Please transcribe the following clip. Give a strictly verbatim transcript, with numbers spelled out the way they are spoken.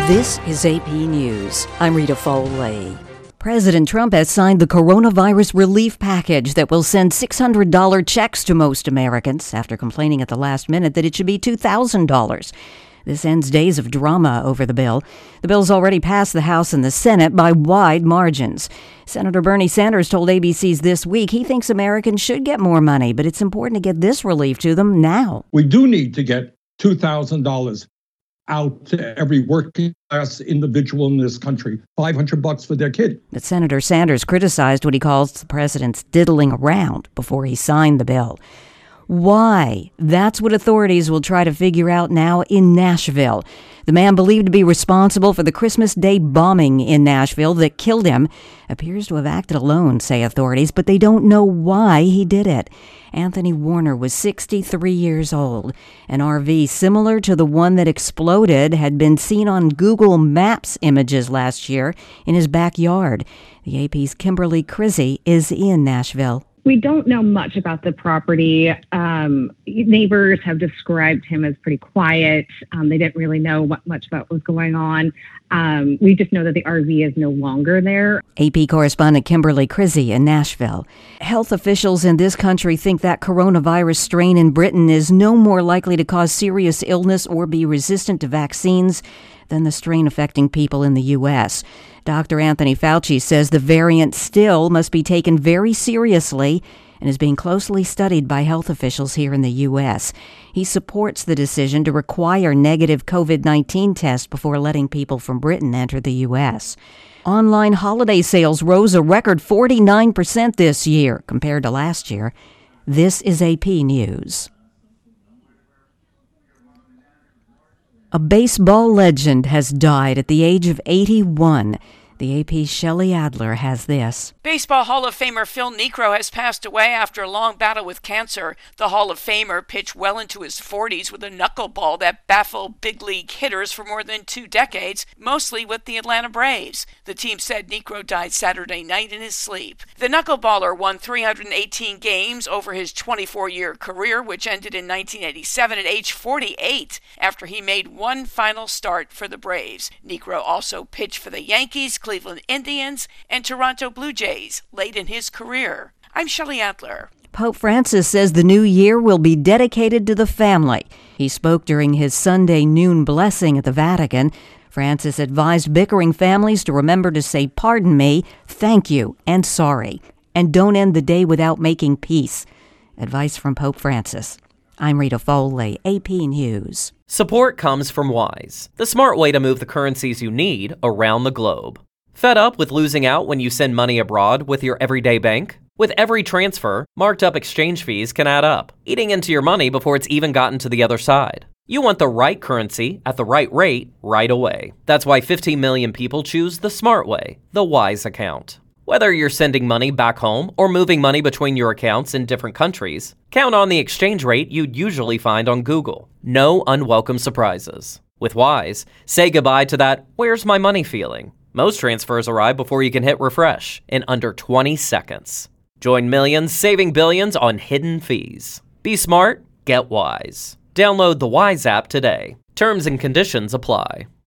This is A P News. I'm Rita Foley. President Trump has signed the coronavirus relief package that will send six hundred dollars checks to most Americans after complaining at the last minute that it should be two thousand dollars. This ends days of drama over the bill. The bill's already passed the House and the Senate by wide margins. Senator Bernie Sanders told A B C's This Week he thinks Americans should get more money, but it's important to get this relief to them now. We do need to get two thousand dollars out to every working class individual in this country, five hundred bucks for their kid. But Senator Sanders criticized what he calls the president's diddling around before he signed the bill. Why? That's what authorities will try to figure out now in Nashville. The man believed to be responsible for the Christmas Day bombing in Nashville that killed him appears to have acted alone, say authorities, but they don't know why he did it. Anthony Warner was sixty-three years old. An R V similar to the one that exploded had been seen on Google Maps images last year in his backyard. The A P's Kimberly Crizzy is in Nashville. We don't know much about the property. Um, neighbors have described him as pretty quiet. Um, they didn't really know what much about what was going on. Um, we just know that the R V is no longer there. A P correspondent Kimberly Crizzy in Nashville. Health officials in this country think that coronavirus strain in Britain is no more likely to cause serious illness or be resistant to vaccines than the strain affecting people in the U S. Doctor Anthony Fauci says the variant still must be taken very seriously and is being closely studied by health officials here in the U S. He supports the decision to require negative covid nineteen tests before letting people from Britain enter the U S. Online holiday sales rose a record forty-nine percent this year compared to last year. This is A P News. A baseball legend has died at the age of eighty-one. The A P's Shelley Adler has this. Baseball Hall of Famer Phil Niekro has passed away after a long battle with cancer. The Hall of Famer pitched well into his forties with a knuckleball that baffled big league hitters for more than two decades, mostly with the Atlanta Braves. The team said Niekro died Saturday night in his sleep. The knuckleballer won three hundred eighteen games over his twenty-four-year career, which ended in nineteen eighty-seven at age forty-eight after he made one final start for the Braves. Niekro also pitched for the Yankees, Cleveland Indians, and Toronto Blue Jays late in his career. I'm Shelley Adler. Pope Francis says the new year will be dedicated to the family. He spoke during his Sunday noon blessing at the Vatican. Francis advised bickering families to remember to say pardon me, thank you, and sorry, and don't end the day without making peace. Advice from Pope Francis. I'm Rita Foley, A P News. Support comes from Wise, the smart way to move the currencies you need around the globe. Fed up with losing out when you send money abroad with your everyday bank? With every transfer, marked up exchange fees can add up, eating into your money before it's even gotten to the other side. You want the right currency at the right rate right away. That's why fifteen million people choose the smart way, the Wise account. Whether you're sending money back home or moving money between your accounts in different countries, count on the exchange rate you'd usually find on Google. No unwelcome surprises. With Wise, say goodbye to that "where's my money" feeling. Most transfers arrive before you can hit refresh in under twenty seconds. Join millions saving billions on hidden fees. Be smart, get Wise. Download the Wise app today. Terms and conditions apply.